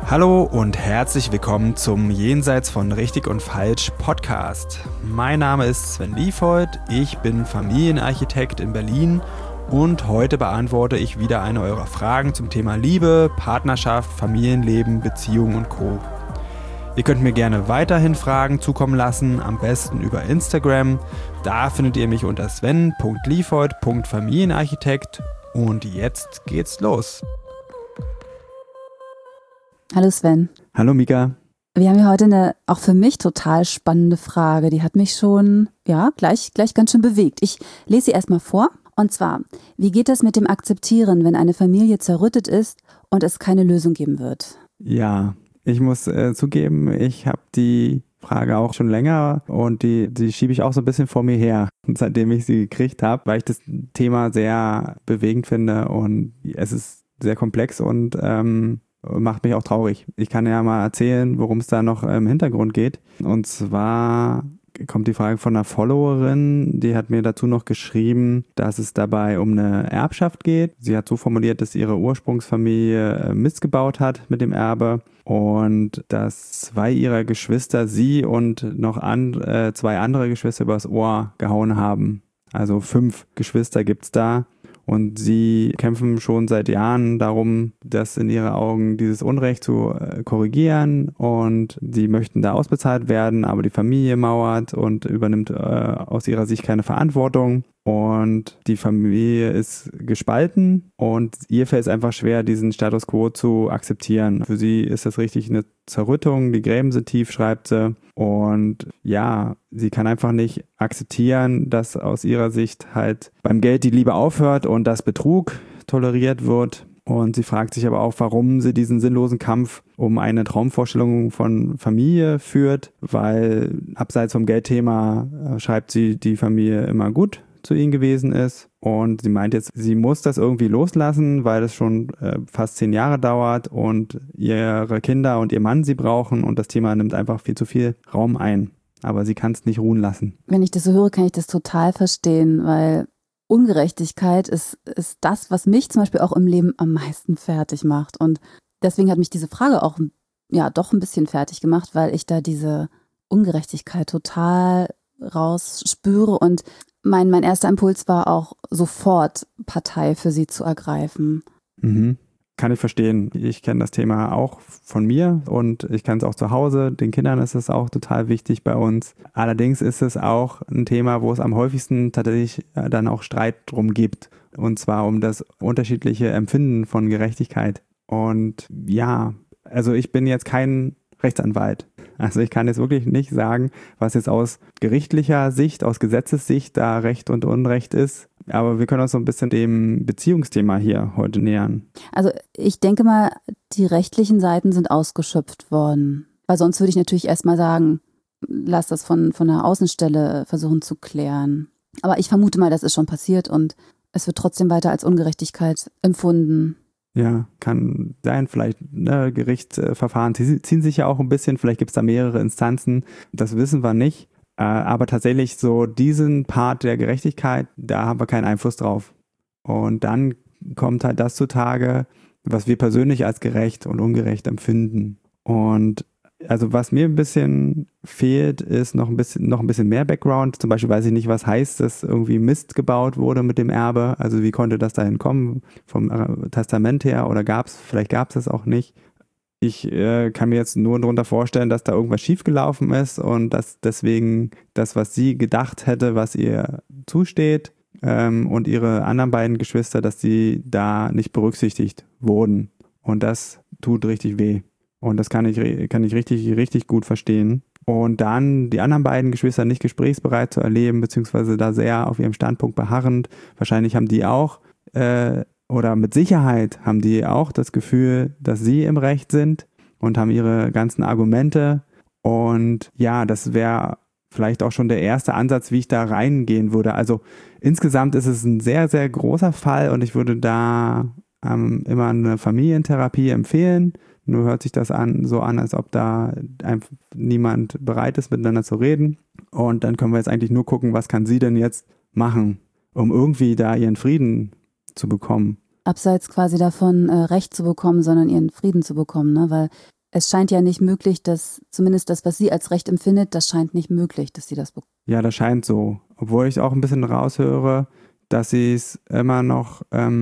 Hallo und herzlich willkommen zum Jenseits von Richtig und Falsch Podcast. Mein Name ist Sven Liefhold, ich bin Familienarchitekt in Berlin und heute beantworte ich wieder eine eurer Fragen zum Thema Liebe, Partnerschaft, Familienleben, Beziehungen und Co. Ihr könnt mir gerne weiterhin Fragen zukommen lassen, am besten über Instagram. Da findet ihr mich unter sven.liefhold.familienarchitekt und jetzt geht's los. Hallo Sven. Hallo Mika. Wir haben hier heute eine auch für mich total spannende Frage. Die hat mich schon gleich ganz schön bewegt. Ich lese sie erstmal vor. Und zwar, wie geht es mit dem Akzeptieren, wenn eine Familie zerrüttet ist und es keine Lösung geben wird? Ja, ich muss zugeben, ich habe die Frage auch schon länger und die schiebe ich auch so ein bisschen vor mir her, seitdem ich sie gekriegt habe, weil ich das Thema sehr bewegend finde und es ist sehr komplex und macht mich auch traurig. Ich kann ja mal erzählen, worum es da noch im Hintergrund geht. Und zwar kommt die Frage von einer Followerin, die hat mir dazu noch geschrieben, dass es dabei um eine Erbschaft geht. Sie hat so formuliert, dass ihre Ursprungsfamilie Mist gebaut hat mit dem Erbe und dass 2 ihrer Geschwister sie und noch 2 andere Geschwister übers Ohr gehauen haben. Also 5 Geschwister gibt's da. Und sie kämpfen schon seit Jahren darum, das in ihren Augen dieses Unrecht zu korrigieren. Und sie möchten da ausbezahlt werden, aber die Familie mauert und übernimmt aus ihrer Sicht keine Verantwortung. Und die Familie ist gespalten und ihr fällt es einfach schwer, diesen Status quo zu akzeptieren. Für sie ist das richtig eine Zerrüttung, die Gräben sind tief, schreibt sie. Und ja, sie kann einfach nicht akzeptieren, dass aus ihrer Sicht halt beim Geld die Liebe aufhört und dass Betrug toleriert wird. Und sie fragt sich aber auch, warum sie diesen sinnlosen Kampf um eine Traumvorstellung von Familie führt, weil abseits vom Geldthema schreibt sie, die Familie immer gut zu ihnen gewesen ist. Und sie meint jetzt, sie muss das irgendwie loslassen, weil es schon fast 10 Jahre dauert und ihre Kinder und ihr Mann sie brauchen und das Thema nimmt einfach viel zu viel Raum ein. Aber sie kann es nicht ruhen lassen. Wenn ich das so höre, kann ich das total verstehen, weil Ungerechtigkeit ist das, was mich zum Beispiel auch im Leben am meisten fertig macht. Und deswegen hat mich diese Frage auch doch ein bisschen fertig gemacht, weil ich da diese Ungerechtigkeit total rausspüre und mein erster Impuls war auch sofort Partei für sie zu ergreifen. Mhm. Kann ich verstehen. Ich kenne das Thema auch von mir und ich kenne es auch zu Hause. Den Kindern ist es auch total wichtig bei uns. Allerdings ist es auch ein Thema, wo es am häufigsten tatsächlich dann auch Streit drum gibt. Und zwar um das unterschiedliche Empfinden von Gerechtigkeit. Und ja, also ich bin jetzt kein Rechtsanwalt. Also ich kann jetzt wirklich nicht sagen, was jetzt aus gerichtlicher Sicht, aus Gesetzessicht da Recht und Unrecht ist. Aber wir können uns so ein bisschen dem Beziehungsthema hier heute nähern. Also ich denke mal, die rechtlichen Seiten sind ausgeschöpft worden. Weil sonst würde ich natürlich erstmal sagen, lass das von einer Außenstelle versuchen zu klären. Aber ich vermute mal, das ist schon passiert und es wird trotzdem weiter als Ungerechtigkeit empfunden. Ja, kann sein, vielleicht Gerichtsverfahren ziehen sich ja auch ein bisschen, vielleicht gibt es da mehrere Instanzen, das wissen wir nicht. Aber tatsächlich so diesen Part der Gerechtigkeit, da haben wir keinen Einfluss drauf. Und dann kommt halt das zutage, was wir persönlich als gerecht und ungerecht empfinden. Und also was mir ein bisschen fehlt, ist noch ein bisschen mehr Background. Zum Beispiel weiß ich nicht, was heißt, dass irgendwie Mist gebaut wurde mit dem Erbe. Also wie konnte das dahin kommen vom Testament her oder vielleicht gab es das auch nicht. Ich kann mir jetzt nur darunter vorstellen, dass da irgendwas schiefgelaufen ist und dass deswegen das, was sie gedacht hätte, was ihr zusteht und ihre anderen beiden Geschwister, dass sie da nicht berücksichtigt wurden. Und das tut richtig weh. Und das kann ich richtig gut verstehen. Und dann die anderen beiden Geschwister nicht gesprächsbereit zu erleben, beziehungsweise da sehr auf ihrem Standpunkt beharrend. Wahrscheinlich haben die auch, oder mit Sicherheit haben die auch das Gefühl, dass sie im Recht sind und haben ihre ganzen Argumente. Und ja, das wäre vielleicht auch schon der erste Ansatz, wie ich da reingehen würde. Also insgesamt ist es ein sehr, sehr großer Fall und ich würde da immer eine Familientherapie empfehlen. Nur hört sich das so an, als ob da einfach niemand bereit ist, miteinander zu reden. Und dann können wir jetzt eigentlich nur gucken, was kann sie denn jetzt machen, um irgendwie da ihren Frieden zu bekommen. Abseits quasi davon Recht zu bekommen, sondern ihren Frieden zu bekommen, ne? Weil es scheint ja nicht möglich, dass zumindest das, was sie als Recht empfindet, das scheint nicht möglich, dass sie das bekommt. Ja, das scheint so. Obwohl ich auch ein bisschen raushöre, dass sie es immer noch,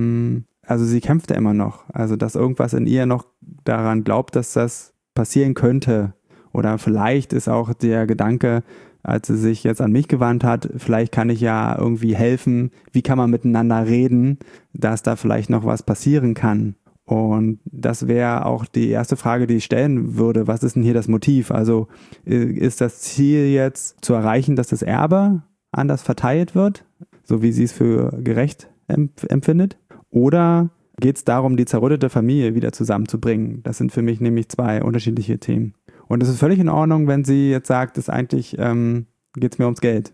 also sie kämpft ja immer noch. Also dass irgendwas in ihr noch daran glaubt, dass das passieren könnte. Oder vielleicht ist auch der Gedanke, als sie sich jetzt an mich gewandt hat, vielleicht kann ich ja irgendwie helfen, wie kann man miteinander reden, dass da vielleicht noch was passieren kann. Und das wäre auch die erste Frage, die ich stellen würde. Was ist denn hier das Motiv? Also ist das Ziel jetzt zu erreichen, dass das Erbe anders verteilt wird, so wie sie es für gerecht empfindet? Oder geht es darum, die zerrüttete Familie wieder zusammenzubringen? Das sind für mich nämlich zwei unterschiedliche Themen. Und es ist völlig in Ordnung, wenn sie jetzt sagt, dass eigentlich geht es mir ums Geld.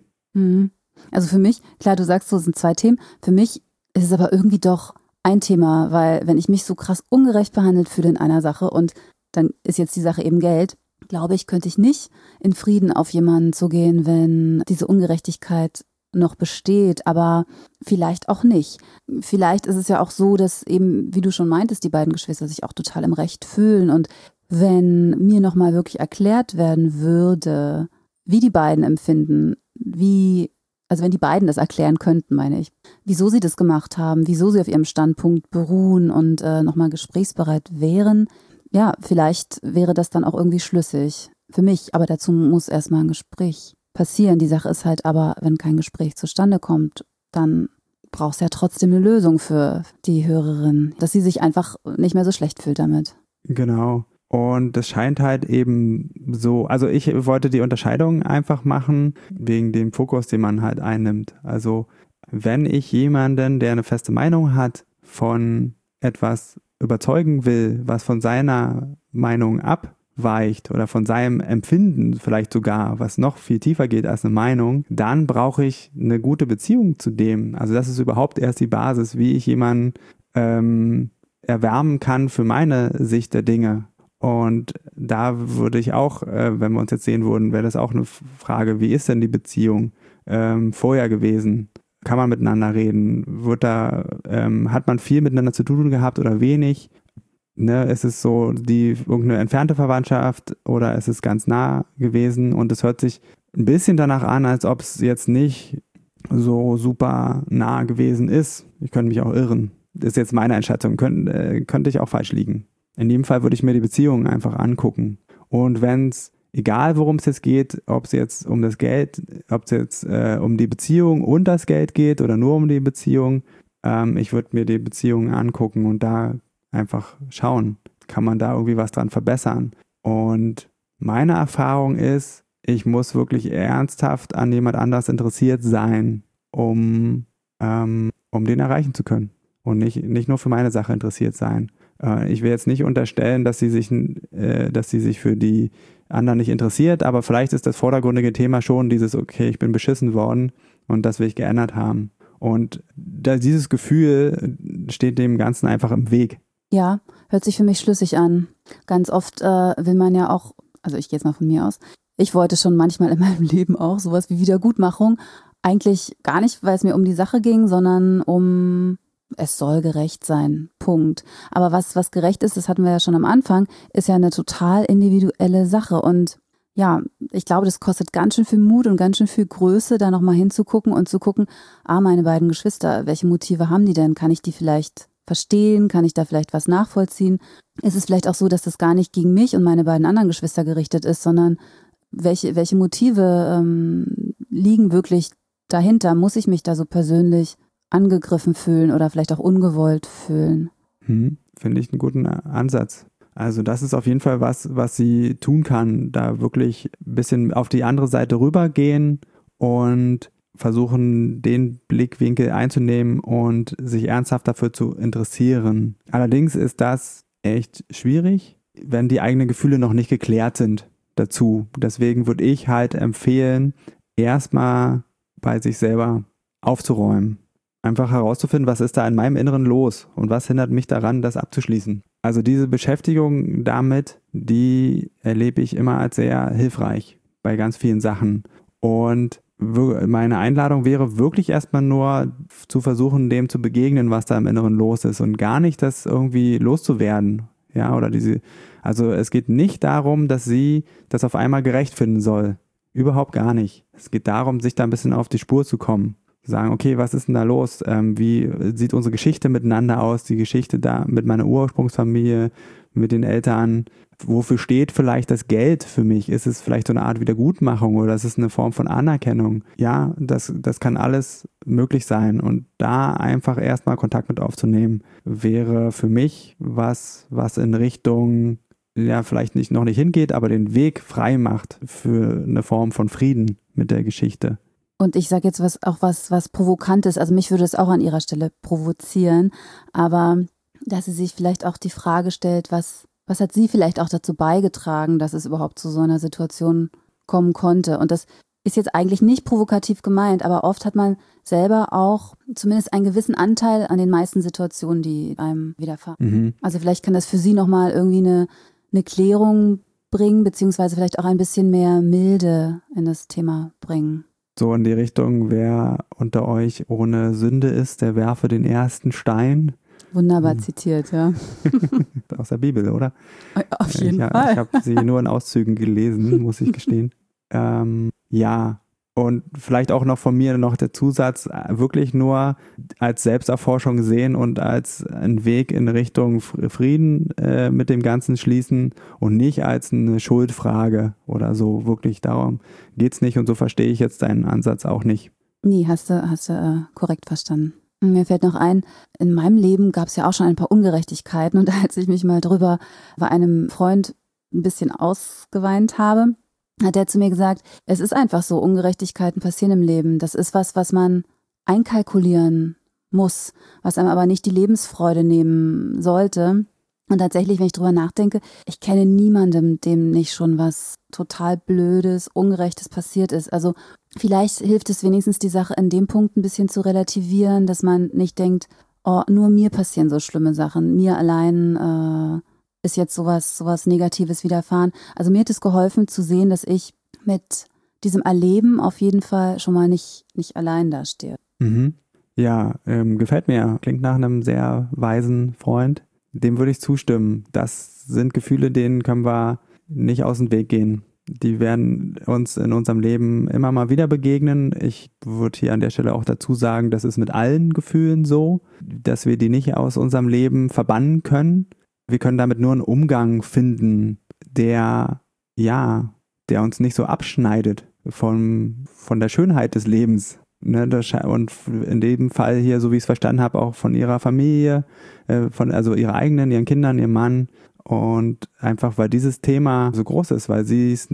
Also für mich, klar, du sagst so, sind zwei Themen. Für mich ist es aber irgendwie doch ein Thema, weil wenn ich mich so krass ungerecht behandelt fühle in einer Sache und dann ist jetzt die Sache eben Geld, glaube ich, könnte ich nicht in Frieden auf jemanden zugehen, wenn diese Ungerechtigkeit noch besteht, aber vielleicht auch nicht. Vielleicht ist es ja auch so, dass eben, wie du schon meintest, die beiden Geschwister sich auch total im Recht fühlen und wenn mir nochmal wirklich erklärt werden würde, wie die beiden empfinden, also wenn die beiden das erklären könnten, meine ich, wieso sie das gemacht haben, wieso sie auf ihrem Standpunkt beruhen und nochmal gesprächsbereit wären, ja, vielleicht wäre das dann auch irgendwie schlüssig für mich, aber dazu muss erstmal ein Gespräch passieren. Die Sache ist halt aber, wenn kein Gespräch zustande kommt, dann braucht es ja trotzdem eine Lösung für die Hörerin, dass sie sich einfach nicht mehr so schlecht fühlt damit. Genau. Und es scheint halt eben so, also ich wollte die Unterscheidung einfach machen, wegen dem Fokus, den man halt einnimmt. Also wenn ich jemanden, der eine feste Meinung hat, von etwas überzeugen will, was von seiner Meinung abweicht oder von seinem Empfinden vielleicht sogar, was noch viel tiefer geht als eine Meinung, dann brauche ich eine gute Beziehung zu dem. Also das ist überhaupt erst die Basis, wie ich jemanden erwärmen kann für meine Sicht der Dinge. Und da würde ich auch, wenn wir uns jetzt sehen würden, wäre das auch eine Frage, wie ist denn die Beziehung vorher gewesen? Kann man miteinander reden? Hat man viel miteinander zu tun gehabt oder wenig? Ne, ist es so irgendeine entfernte Verwandtschaft oder ist es ganz nah gewesen? Und es hört sich ein bisschen danach an, als ob es jetzt nicht so super nah gewesen ist. Ich könnte mich auch irren. Das ist jetzt meine Einschätzung. Könnte ich auch falsch liegen. In dem Fall würde ich mir die Beziehungen einfach angucken. Und wenn es, egal worum es jetzt geht, ob es jetzt um das Geld, ob es jetzt um die Beziehung und das Geld geht oder nur um die Beziehung, ich würde mir die Beziehungen angucken und da einfach schauen, kann man da irgendwie was dran verbessern. Und meine Erfahrung ist, ich muss wirklich ernsthaft an jemand anders interessiert sein, um den erreichen zu können. Und nicht nur für meine Sache interessiert sein. Ich will jetzt nicht unterstellen, dass sie sich für die anderen nicht interessiert, aber vielleicht ist das vordergründige Thema schon dieses, okay, ich bin beschissen worden und das will ich geändert haben. Und dieses Gefühl steht dem Ganzen einfach im Weg. Ja, hört sich für mich schlüssig an. Ganz oft will man ja auch, also ich gehe jetzt mal von mir aus, ich wollte schon manchmal in meinem Leben auch sowas wie Wiedergutmachung. Eigentlich gar nicht, weil es mir um die Sache ging, sondern es soll gerecht sein, Punkt. Aber was gerecht ist, das hatten wir ja schon am Anfang, ist ja eine total individuelle Sache. Und ja, ich glaube, das kostet ganz schön viel Mut und ganz schön viel Größe, da nochmal hinzugucken und zu gucken, meine beiden Geschwister, welche Motive haben die denn? Kann ich die vielleicht verstehen? Kann ich da vielleicht was nachvollziehen? Ist es vielleicht auch so, dass das gar nicht gegen mich und meine beiden anderen Geschwister gerichtet ist, sondern welche Motive liegen wirklich dahinter? Muss ich mich da so persönlich angegriffen fühlen oder vielleicht auch ungewollt fühlen? Finde ich einen guten Ansatz. Also das ist auf jeden Fall was sie tun kann, da wirklich ein bisschen auf die andere Seite rübergehen und versuchen, den Blickwinkel einzunehmen und sich ernsthaft dafür zu interessieren. Allerdings ist das echt schwierig, wenn die eigenen Gefühle noch nicht geklärt sind dazu. Deswegen würde ich halt empfehlen, erstmal bei sich selber aufzuräumen. Einfach herauszufinden, was ist da in meinem Inneren los und was hindert mich daran, das abzuschließen. Also diese Beschäftigung damit, die erlebe ich immer als sehr hilfreich bei ganz vielen Sachen. Und meine Einladung wäre wirklich erstmal nur zu versuchen, dem zu begegnen, was da im Inneren los ist und gar nicht das irgendwie loszuwerden. ja, oder also es geht nicht darum, dass sie das auf einmal gerecht finden soll. Überhaupt gar nicht. Es geht darum, sich da ein bisschen auf die Spur zu kommen. Sagen, okay, was ist denn da los? Wie sieht unsere Geschichte miteinander aus? Die Geschichte da mit meiner Ursprungsfamilie, mit den Eltern. Wofür steht vielleicht das Geld für mich? Ist es vielleicht so eine Art Wiedergutmachung oder ist es eine Form von Anerkennung? Ja, das kann alles möglich sein. Und da einfach erstmal Kontakt mit aufzunehmen, wäre für mich was in Richtung, ja, vielleicht noch nicht hingeht, aber den Weg frei macht für eine Form von Frieden mit der Geschichte. Und ich sage jetzt was Provokantes, also mich würde es auch an ihrer Stelle provozieren, aber dass sie sich vielleicht auch die Frage stellt, was hat sie vielleicht auch dazu beigetragen, dass es überhaupt zu so einer Situation kommen konnte. Und das ist jetzt eigentlich nicht provokativ gemeint, aber oft hat man selber auch zumindest einen gewissen Anteil an den meisten Situationen, die einem widerfahren. Mhm. Also vielleicht kann das für sie nochmal irgendwie eine Klärung bringen, beziehungsweise vielleicht auch ein bisschen mehr Milde in das Thema bringen. So in die Richtung, wer unter euch ohne Sünde ist, der werfe den ersten Stein. Wunderbar zitiert, ja. Aus der Bibel, oder? Auf jeden Fall. Ich habe sie nur in Auszügen gelesen, muss ich gestehen. Ja, und vielleicht auch noch von mir noch der Zusatz, wirklich nur als Selbsterforschung sehen und als einen Weg in Richtung Frieden mit dem Ganzen schließen und nicht als eine Schuldfrage oder so. Wirklich darum geht's nicht und so verstehe ich jetzt deinen Ansatz auch nicht. Nee, hast du korrekt verstanden. Mir fällt noch ein, in meinem Leben gab es ja auch schon ein paar Ungerechtigkeiten und als ich mich mal drüber bei einem Freund ein bisschen ausgeweint habe, hat er zu mir gesagt, es ist einfach so, Ungerechtigkeiten passieren im Leben. Das ist was man einkalkulieren muss, was einem aber nicht die Lebensfreude nehmen sollte. Und tatsächlich, wenn ich drüber nachdenke, ich kenne niemanden, dem nicht schon was total Blödes, Ungerechtes passiert ist. Also vielleicht hilft es wenigstens, die Sache in dem Punkt ein bisschen zu relativieren, dass man nicht denkt, oh, nur mir passieren so schlimme Sachen, mir allein ist jetzt sowas Negatives widerfahren. Also mir hat es geholfen zu sehen, dass ich mit diesem Erleben auf jeden Fall schon mal nicht allein dastehe. Mhm. Ja, gefällt mir. Klingt nach einem sehr weisen Freund. Dem würde ich zustimmen. Das sind Gefühle, denen können wir nicht aus dem Weg gehen. Die werden uns in unserem Leben immer mal wieder begegnen. Ich würde hier an der Stelle auch dazu sagen, das ist mit allen Gefühlen so, dass wir die nicht aus unserem Leben verbannen können. Wir können damit nur einen Umgang finden, der uns nicht so abschneidet von der Schönheit des Lebens. Ne, und in dem Fall hier, so wie ich es verstanden habe, auch von ihrer Familie, also ihrer eigenen, ihren Kindern, ihrem Mann. Und einfach, weil dieses Thema so groß ist, weil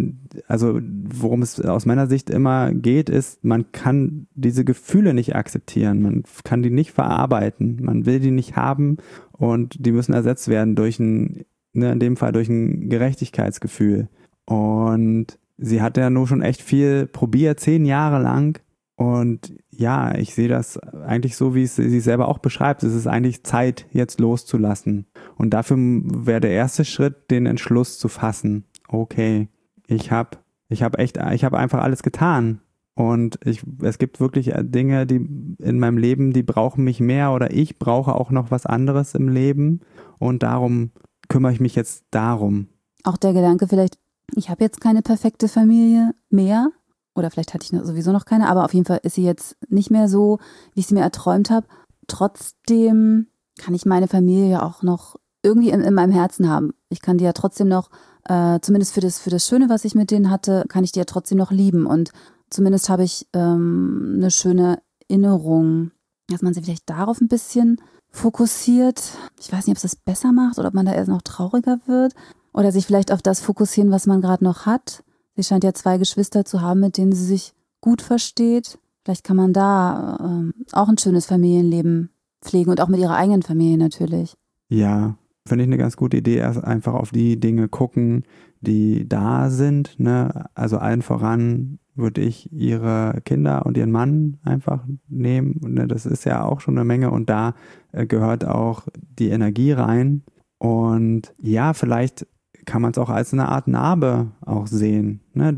worum es aus meiner Sicht immer geht, ist, man kann diese Gefühle nicht akzeptieren, man kann die nicht verarbeiten, man will die nicht haben und die müssen ersetzt werden durch in dem Fall durch ein Gerechtigkeitsgefühl. Und sie hat ja nur schon echt viel probiert, 10 Jahre lang. Und ja, ich sehe das eigentlich so, wie es sie selber auch beschreibt. Es ist eigentlich Zeit, jetzt loszulassen. Und dafür wäre der erste Schritt, den Entschluss zu fassen. Okay, ich habe einfach alles getan. Und es gibt wirklich Dinge, die in meinem Leben, die brauchen mich mehr oder ich brauche auch noch was anderes im Leben. Und darum kümmere ich mich jetzt darum. Auch der Gedanke vielleicht, ich habe jetzt keine perfekte Familie mehr. Oder vielleicht hatte ich sowieso noch keine, aber auf jeden Fall ist sie jetzt nicht mehr so, wie ich sie mir erträumt habe. Trotzdem kann ich meine Familie ja auch noch irgendwie in meinem Herzen haben. Ich kann die ja trotzdem noch, zumindest für das Schöne, was ich mit denen hatte, kann ich die ja trotzdem noch lieben. Und zumindest habe ich eine schöne Erinnerung, dass man sich vielleicht darauf ein bisschen fokussiert. Ich weiß nicht, ob es das besser macht oder ob man da erst noch trauriger wird. Oder sich vielleicht auf das fokussieren, was man gerade noch hat. Sie scheint ja 2 Geschwister zu haben, mit denen sie sich gut versteht. Vielleicht kann man da auch ein schönes Familienleben pflegen und auch mit ihrer eigenen Familie natürlich. Ja, finde ich eine ganz gute Idee. Erst einfach auf die Dinge gucken, die da sind. Ne? Also allen voran würde ich ihre Kinder und ihren Mann einfach nehmen. Ne? Das ist ja auch schon eine Menge und da gehört auch die Energie rein. Und ja, vielleicht kann man es auch als eine Art Narbe auch sehen. Ne?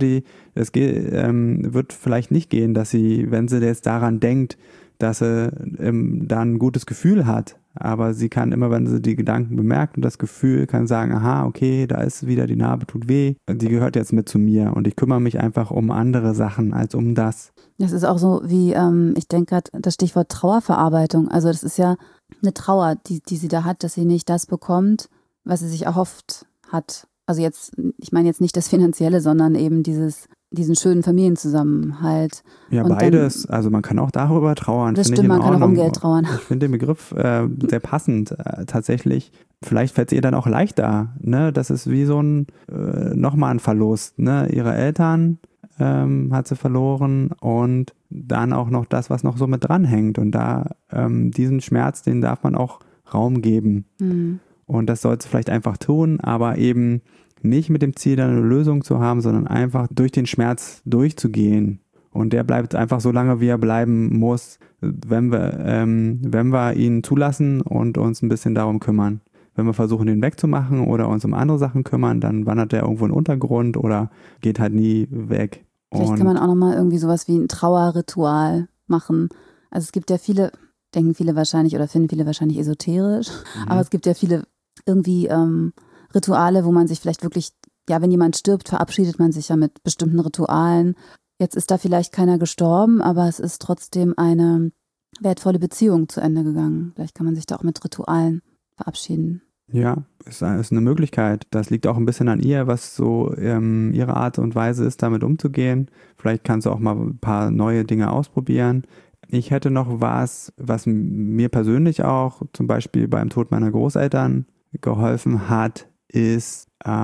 Wird vielleicht nicht gehen, dass sie, wenn sie jetzt daran denkt, dass sie da ein gutes Gefühl hat. Aber sie kann immer, wenn sie die Gedanken bemerkt und das Gefühl, kann sagen, aha, okay, da ist wieder, die Narbe tut weh, die gehört jetzt mit zu mir und ich kümmere mich einfach um andere Sachen als um das. Das ist auch so wie, ich denke gerade, das Stichwort Trauerverarbeitung. Also das ist ja eine Trauer, die sie da hat, dass sie nicht das bekommt, was sie sich erhofft hat. Also jetzt, ich meine jetzt nicht das Finanzielle, sondern eben diesen schönen Familienzusammenhalt. Ja, und beides. Also man kann auch darüber trauern. Das stimmt, man kann auch um Geld trauern. Ich finde den Begriff sehr passend tatsächlich. Vielleicht fällt es ihr dann auch leichter. Ne? Das ist wie so ein nochmal ein Verlust. Ne? Ihre Eltern hat sie verloren und dann auch noch das, was noch so mit dranhängt. Und da diesen Schmerz, den darf man auch Raum geben. Mhm. Und das soll sie vielleicht einfach tun, aber eben nicht mit dem Ziel, dann eine Lösung zu haben, sondern einfach durch den Schmerz durchzugehen. Und der bleibt einfach so lange, wie er bleiben muss, wenn wir ihn zulassen und uns ein bisschen darum kümmern. Wenn wir versuchen, den wegzumachen oder uns um andere Sachen kümmern, dann wandert er irgendwo in den Untergrund oder geht halt nie weg. Vielleicht kann man auch nochmal irgendwie sowas wie ein Trauerritual machen. Also es gibt ja viele, denken viele wahrscheinlich oder finden viele wahrscheinlich esoterisch, aber es gibt ja viele irgendwie Rituale, wo man sich vielleicht wirklich, ja, wenn jemand stirbt, verabschiedet man sich ja mit bestimmten Ritualen. Jetzt ist da vielleicht keiner gestorben, aber es ist trotzdem eine wertvolle Beziehung zu Ende gegangen. Vielleicht kann man sich da auch mit Ritualen verabschieden. Ja, ist eine Möglichkeit. Das liegt auch ein bisschen an ihr, was so ihre Art und Weise ist, damit umzugehen. Vielleicht kannst du auch mal ein paar neue Dinge ausprobieren. Ich hätte noch was mir persönlich auch zum Beispiel beim Tod meiner Großeltern geholfen hat, ist,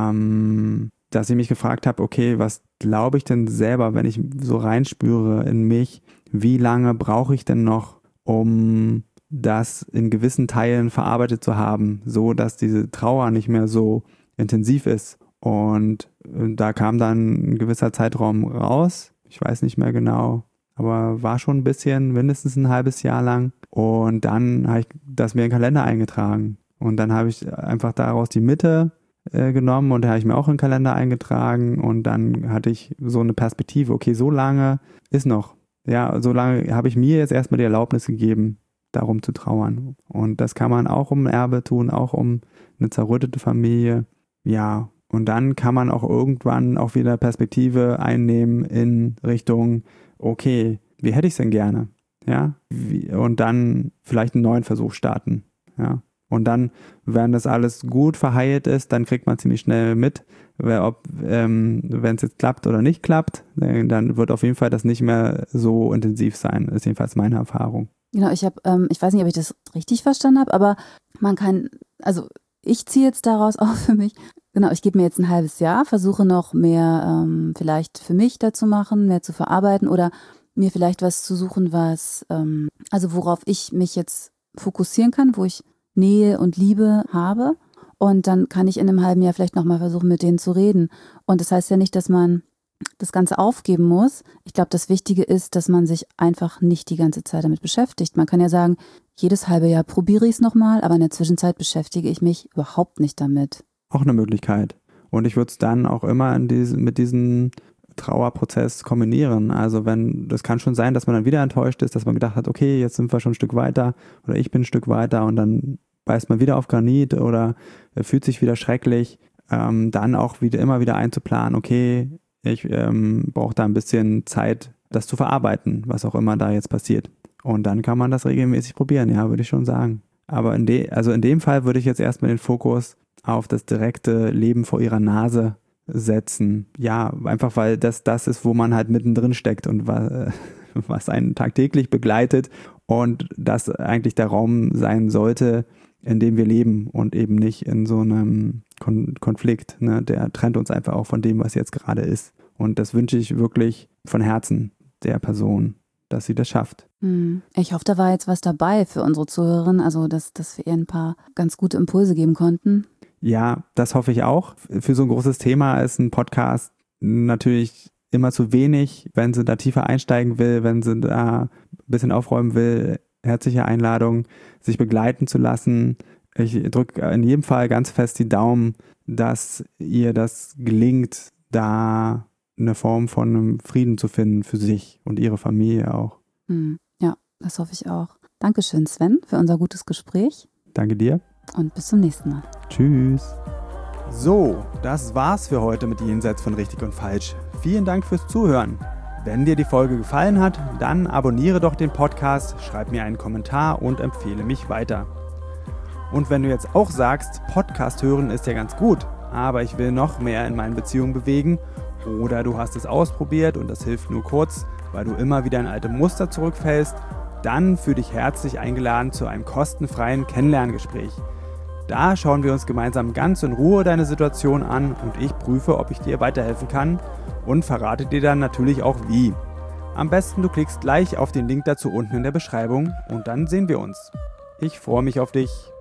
dass ich mich gefragt habe, okay, was glaube ich denn selber, wenn ich so reinspüre in mich, wie lange brauche ich denn noch, um das in gewissen Teilen verarbeitet zu haben, so dass diese Trauer nicht mehr so intensiv ist. Und da kam dann ein gewisser Zeitraum raus, ich weiß nicht mehr genau, aber war schon ein bisschen, mindestens ein halbes Jahr lang. Und dann habe ich das mir in den Kalender eingetragen. Und dann habe ich einfach daraus die Mitte genommen und da habe ich mir auch in den Kalender eingetragen und dann hatte ich so eine Perspektive, okay, so lange ist noch. Ja, so lange habe ich mir jetzt erstmal die Erlaubnis gegeben, darum zu trauern. Und das kann man auch um Erbe tun, auch um eine zerrüttete Familie. Ja, und dann kann man auch irgendwann auch wieder Perspektive einnehmen in Richtung, okay, wie hätte ich es denn gerne? Ja, und dann vielleicht einen neuen Versuch starten. Ja. Und dann, wenn das alles gut verheilt ist, dann kriegt man ziemlich schnell mit, wenn es jetzt klappt oder nicht klappt, dann wird auf jeden Fall das nicht mehr so intensiv sein. Das ist jedenfalls meine Erfahrung. Genau, ich weiß nicht, ob ich das richtig verstanden habe, aber man kann, also ich ziehe jetzt daraus auch für mich, genau, ich gebe mir jetzt ein halbes Jahr, versuche noch mehr vielleicht für mich dazu machen, mehr zu verarbeiten oder mir vielleicht was zu suchen, also worauf ich mich jetzt fokussieren kann, wo ich Nähe und Liebe habe und dann kann ich in einem halben Jahr vielleicht nochmal versuchen, mit denen zu reden. Und das heißt ja nicht, dass man das Ganze aufgeben muss. Ich glaube, das Wichtige ist, dass man sich einfach nicht die ganze Zeit damit beschäftigt. Man kann ja sagen, jedes halbe Jahr probiere ich es nochmal, aber in der Zwischenzeit beschäftige ich mich überhaupt nicht damit. Auch eine Möglichkeit. Und ich würde es dann auch immer mit diesem Trauerprozess kombinieren. Also das kann schon sein, dass man dann wieder enttäuscht ist, dass man gedacht hat, okay, jetzt sind wir schon ein Stück weiter oder ich bin ein Stück weiter und dann beißt man wieder auf Granit oder fühlt sich wieder schrecklich. Dann auch immer wieder einzuplanen, okay, ich brauche da ein bisschen Zeit, das zu verarbeiten, was auch immer da jetzt passiert. Und dann kann man das regelmäßig probieren, ja, würde ich schon sagen. Aber in dem Fall würde ich jetzt erstmal den Fokus auf das direkte Leben vor ihrer Nase setzen. Ja, einfach weil das ist, wo man halt mittendrin steckt und was einen tagtäglich begleitet und das eigentlich der Raum sein sollte, in dem wir leben und eben nicht in so einem Konflikt. Ne? Der trennt uns einfach auch von dem, was jetzt gerade ist. Und das wünsche ich wirklich von Herzen der Person, dass sie das schafft. Ich hoffe, da war jetzt was dabei für unsere Zuhörerin, also dass wir ihr ein paar ganz gute Impulse geben konnten. Ja, das hoffe ich auch. Für so ein großes Thema ist ein Podcast natürlich immer zu wenig. Wenn sie da tiefer einsteigen will, wenn sie da ein bisschen aufräumen will, herzliche Einladung, sich begleiten zu lassen. Ich drücke in jedem Fall ganz fest die Daumen, dass ihr das gelingt, da eine Form von einem Frieden zu finden für sich und ihre Familie auch. Ja, das hoffe ich auch. Dankeschön, Sven, für unser gutes Gespräch. Danke dir. Und bis zum nächsten Mal. Tschüss. So, das war's für heute mit Jenseits von Richtig und Falsch. Vielen Dank fürs Zuhören. Wenn dir die Folge gefallen hat, dann abonniere doch den Podcast, schreib mir einen Kommentar und empfehle mich weiter. Und wenn du jetzt auch sagst, Podcast hören ist ja ganz gut, aber ich will noch mehr in meinen Beziehungen bewegen, oder du hast es ausprobiert und das hilft nur kurz, weil du immer wieder in alte Muster zurückfällst, dann fühle dich herzlich eingeladen zu einem kostenfreien Kennenlerngespräch. Da schauen wir uns gemeinsam ganz in Ruhe deine Situation an und ich prüfe, ob ich dir weiterhelfen kann und verrate dir dann natürlich auch wie. Am besten du klickst gleich auf den Link dazu unten in der Beschreibung und dann sehen wir uns. Ich freue mich auf dich.